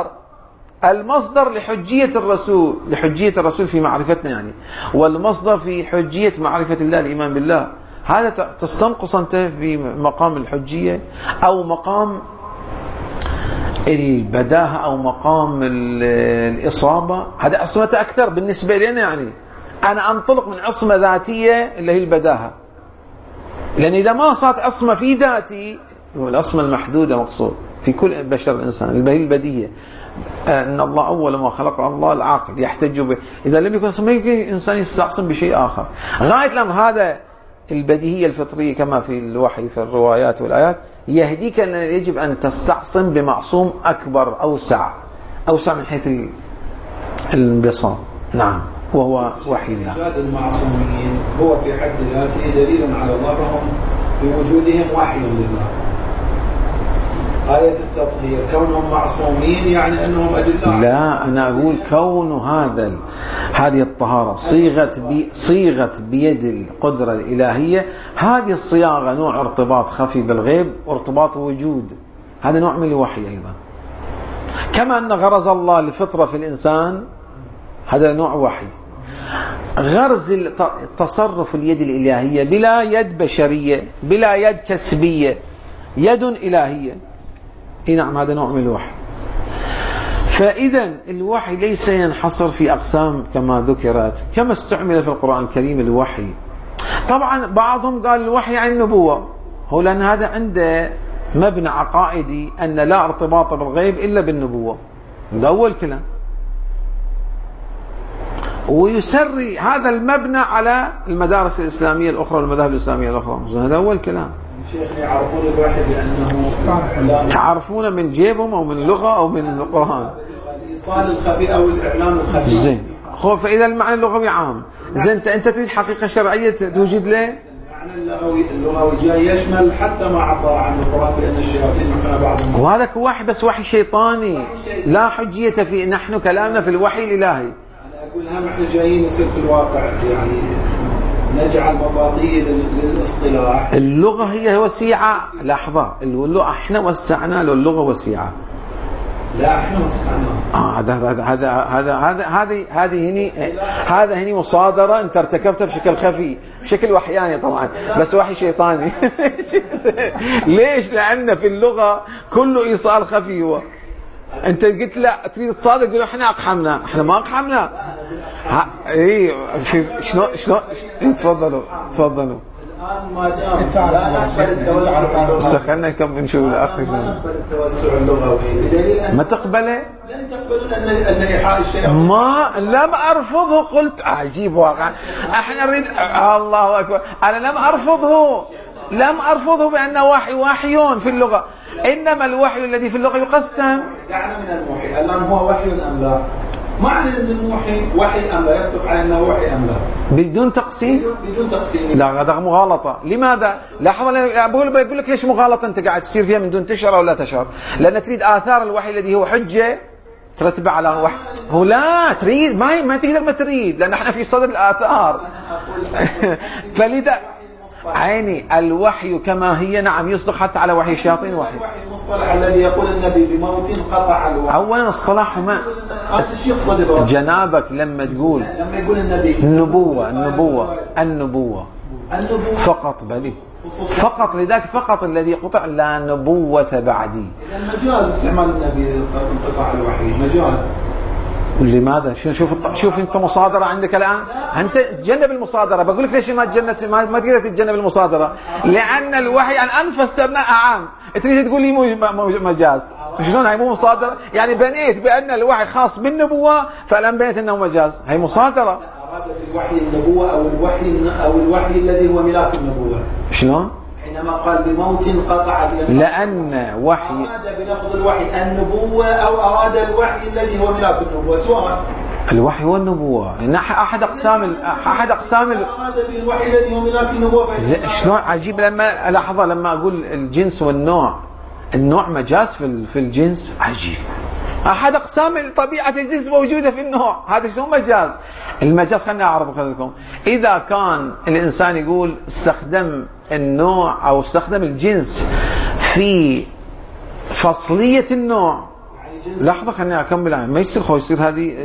المصدر لحجية الرسول في معرفتنا يعني، والمصدر في حجية معرفة الله الإيمان بالله، هذا تستنقص أنت في مقام الحجية أو مقام البداهة أو مقام الإصابة. هذا عصمة أكثر بالنسبة لنا، يعني أنا أنطلق من عصمة ذاتية اللي هي البداهة، لأن إذا ما صارت عصمة في ذاتي، العصمة المحدودة مقصود في كل بشر الإنسان، البديهية، أن الله أول ما خلق الله العقل يحتج به، إذا لم يكن ما يمكن إنسان يستعصم بشيء آخر. غاية الأمر هذا البديهية الفطرية كما في الوحي في الروايات والآيات يهديك أن يجب أن تستعصم بمعصوم أكبر، أوسع من حيث الانبساط. نعم، وهو وحي الله. إيجاد المعصومين هو في حد ذاته دليل على الله، فهم بوجودهم وحي لله. آية التطهير كونهم معصومين يعني أنهم أدلة. لا، أنا أقول كون هذه الطهارة صيغت بيد القدرة الإلهية، هذه الصياغة نوع ارتباط خفي بالغيب وارتباط وجود، هذا نوع من الوحي أيضا. كما أن غرز الله الفطرة في الإنسان، هذا نوع وحي. غرز التصرف اليد الإلهية بلا يد بشرية، بلا يد كسبية، يد إلهية، نعم هذا نوع من الوحي. فإذا الوحي ليس ينحصر في أقسام كما ذكرت، كما استعمل في القرآن الكريم الوحي. طبعا بعضهم قال الوحي عن النبوة، هو لأن هذا عنده مبنى عقائدي أن لا ارتباط بالغيب إلا بالنبوة، ده أول كلام، ويسري هذا المبنى على المدارس الإسلامية الأخرى والمذاهب الإسلامية الأخرى، هذا أول كلام. شيخ يعرفون الواحد بأنه تعرفون من جيبهم أو من اللغة أو من القرآن. الاتصال الخفي أو الإعلام الخفي. زين خوف إذا المعنى اللغوي عام. زين أنت تريد حقيقة شرعية توجد له؟ المعنى اللغوي جاي يشمل حتى ما عبر عن القرآن بأن الشياطين من بعضهم. وهذا وحي بس وحي شيطاني لا حجية فيه. نحن كلامنا في الوحي الإلهي. أنا أقول هم إحنا جايين يصير في الواقع يعني نجعل مفاضيل للاصطلاح. اللغة هي وسيعة. لحظة اللغة احنا وسعنا له اللغة وسيعة. لا احنا وسعنا. هذا هني مصادرة انت ارتكبتها بشكل خفي بشكل وحياني طبعا بس وحي شيطاني. ليش؟ لأن في اللغة كله إيصال خفي. هو انت قلت لا تريد تصادق تقول احنا اقحمنا. احنا ما اقحمنا. ايه شلون تفضلوا الان ما دام لا نقبل التوسع استخلنا نكمل نشوف الاخر ما نقبل التوسع اللغوي بدليل ما تقبله. لن تقبلون ان ايحاء الشيء ما لم ارفضه. قلت عجيب واقعا احنا نريد الله اكبر. انا لم ارفضه بانه وحي في اللغه. انما الوحي الذي في اللغه يقسم. دعنا من الموحي الان هو وحي ام لا؟ معنى ان الموحي وحي ام لا يصدق على انه وحي ام لا بدون تقسيم. بدون تقسيم. لا هذا مغالطه. لماذا؟ لحظه بقول لك ليش مغالطه انت قاعد تصير فيها من دون تشعر او لا تشعر. لان تريد اثار الوحي الذي هو حجه ترتبه على وحي. هو لا تريد ما تقدر ما تريد لان احنا في صدد الاثار. فلذا عيني الوحي كما هي نعم يصدق حتى على وحي الشياطين. وحي المصطلح الذي يقول النبي بموت قطع الوحي. اولا الصلاح ما جنابك لما تقول لما يقول النبي النبوة فقط بلي فقط. لذلك فقط الذي قطع لا نبوة بعدي. مجاز استعمال النبي قطع الوحي مجاز. لماذا؟ شوف انت مصادرة عندك الآن. انت تجنب المصادرة. بقول لك ليش ما تقدر تتجنب المصادرة. لأن الوحي الآن فسرناه عام. تريد تقول لي مجاز. شلون هاي مو مصادرة؟ يعني بنيت بأن الوحي خاص بالنبوة فالآن بنيت أنه مجاز. هاي مصادرة. أراد بالوحي النبوة أو الوحي الذي هو ملاك النبوة. شلون؟ حينما قال بموت قطع لأن وحي أراد بلفظ الوحي النبوة أو أراد الوحي الذي هو ملاك النبوة سواء. الوحي والنبوة إن أحد أقسام أراد بالوحي الذي هو ملاك النبوة. شلون عجيب. لما أقول الجنس والنوع النوع مجاز في الجنس. عجيب. أحد أقسام طبيعة الجنس موجودة في النوع. هذا شلون مجاز؟ المجاز خلنا أعرض لكم. إذا كان الإنسان يقول استخدم النوع أو استخدم الجنس في فصلية النوع. لحظة خليني أكمل. ما يصير يصير هذه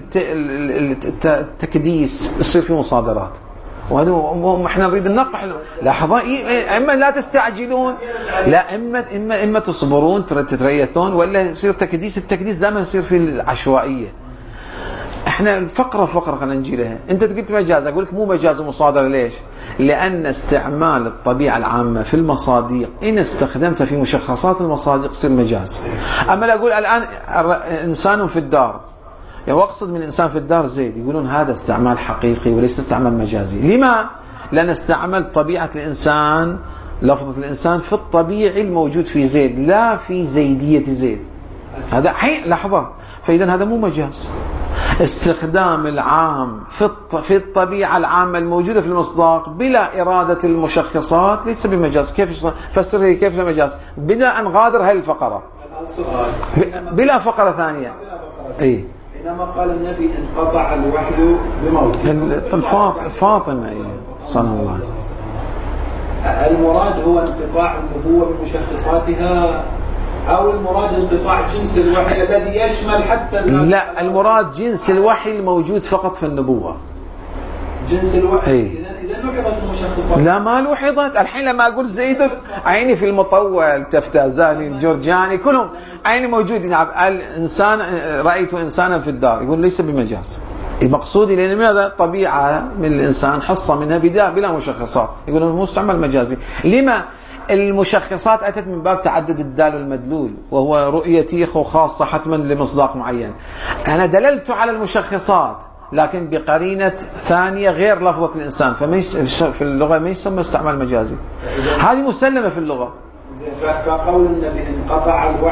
التكديس يصير في مصادرات. وهذا احنا نريد ننقح. لحظة اما لا تستعجلون. لا اما تصبرون تتريثون ولا يصير تكديس. التكديس دائما يصير في العشوائية. احنا فقرة خلينا نجي لها. انت قلت مجاز. اقول لك مو مجاز ومصادرة. ليش؟ لان استعمال الطبيعة العامة في المصادق ان استخدمتها في مشخصات المصادق يصير مجاز. اما لا اقول الان انسان في الدار يعني واقصد من الإنسان في الدار زيد يقولون هذا استعمال حقيقي وليس استعمال مجازي. لما؟ لأن استعمل طبيعة الإنسان لفظة الإنسان في الطبيعي الموجود في زيد لا في زيدية زيد. هذا حين لحظة. فإذا هذا مو مجاز. استخدام العام في الطبيعة العامة الموجودة في المصداق بلا إرادة المشخصات ليس بمجاز. كيف فسره كيف لمجاز؟ بلا أن غادر هذه الفقرة بلا فقرة ثانية. إيه حينما قال النبي انقطع الوحي بموت فاطمة صلى الله عليه وسلم. المراد هو انقطاع النبوة بمشخصاتها أو المراد انقطاع جنس الوحي الذي يشمل حتى الناس؟ لا المراد جنس الوحي الموجود فقط في النبوة. جنس الوحي. إيه؟ إذا لوحظت المشخصات. لا ما لوحظت. الحين لما أقول زيد عيني في المطول تفتازاني الجرجاني كلهم عيني موجودين. الإنسان رأيت إنسانا في الدار يقول ليس بمجاز. مقصودي لأن ماذا؟ طبيعة من الإنسان حصة منها بلا مشخصات. يقولون مو استعمال مجازي. لما؟ المشخصات أتت من باب تعدد الدال والمدلول وهو رؤيتي خاصة حتما لمصداق معين. أنا دللت على المشخصات لكن بقرينة ثانية غير لفظة الإنسان. في اللغة ما يسمى استعمال مجازي. هذه مسلمة في اللغة. فقول النبي انقطع الوحي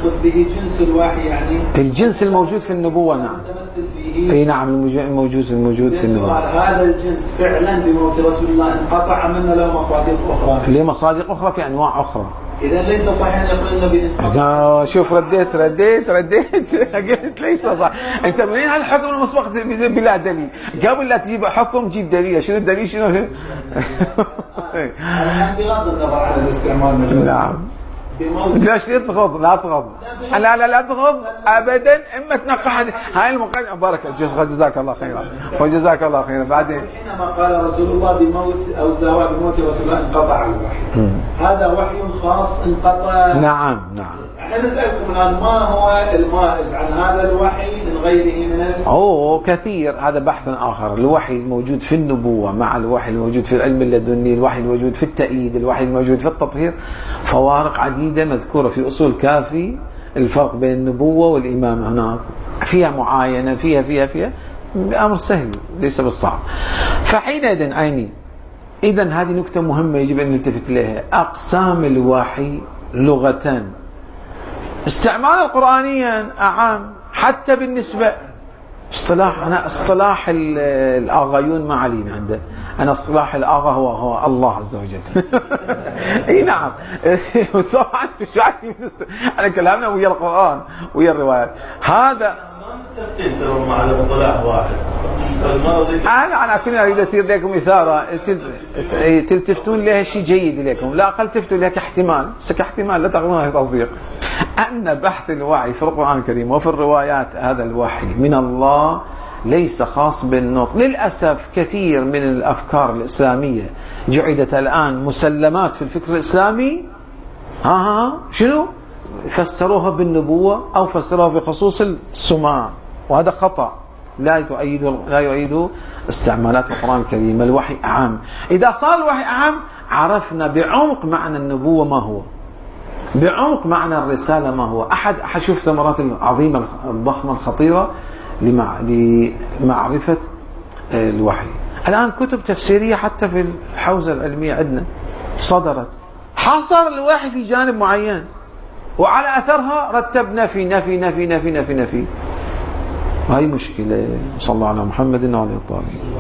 يقصد به جنس الوحي يعني الجنس الموجود في النبوة. نعم. متمثل فيه. اي نعم، الموجود في النبوة. هذا الجنس فعلا بموت رسول الله انقطع منا له مصادق أخرى. له مصادق أخرى في أنواع أخرى. إذا ليس صحيح أن يقول النبي انقطع. شوف رديت قلت ليس صح. أنت منين هالحكم المسبق بلا دليل؟ قبل لا تجيب حكم جيب دليل. شنو الدليل؟ شنو الآن بغض النظر عن الاستعمال مجرد. نعم. ليش تغض؟ لا تغض. لا تغض أبدا. إما تنقح هاي المقدمة. بارك جزاك الله خيرا. وجزاك الله خيرا. بعدين حينما قال رسول الله بموت أو زوال بموت رسول الله انقطع الوحي. هذا وحي خاص انقطع. نعم. احنا نسألكم الآن ما هو المائز عن هذا الوحي من غيره من كثير. هذا بحث آخر. الوحي الموجود في النبوة مع الوحي الموجود في العلم اللدني، الوحي الموجود في التأييد، الوحي الموجود في التطهير، فوارق عديدة مذكورة في أصول كافي. الفرق بين النبوة والإمام هناك فيها معاينة، فيها أمر سهل ليس بالصعب. فحينئذ عيني إذن هذه نكتة مهمة يجب أن نلتفت إليها. أقسام الوحي لغتان، استعمالا قرآنيا أعام، حتى بالنسبة اصطلاح الآغايون ما علينا عنده. أنا اصطلاح الآغا هو الله عز وجل. اي نعم. طبعا أنا كلامنا ويا القرآن ويا الروايات. هذا ما متفقين على اصطلاح واحد. أنا كنا أريد أثير لكم إثارة تلتفتون لها شيء جيد لكم، لا أقل تفتوا لها كاحتمال لا تأخذونها تصديق أن بحث الوحي في القرآن الكريم وفي الروايات هذا الوحي من الله ليس خاص بالنطق. للأسف كثير من الأفكار الإسلامية جعلت الآن مسلمات في الفكر الإسلامي. شنو؟ فسروها بالنبوة أو فسروها بخصوص السماع، وهذا خطأ لا يؤيد استعمالات القرآن الكريم. الوحي أعام. إذا صار الوحي أعام عرفنا بعمق معنى النبوة ما هو، بعمق معنى الرسالة ما هو. أحد شوف ثمرات العظيمة الضخمة الخطيرة لمعرفة الوحي. الآن كتب تفسيرية حتى في الحوزة العلمية عندنا صدرت حصر الوحي في جانب معين، وعلى أثرها رتب نفي نفي نفي نفي نفي نفي. هاي مشكلة. صلى الله على محمد وعلى آله.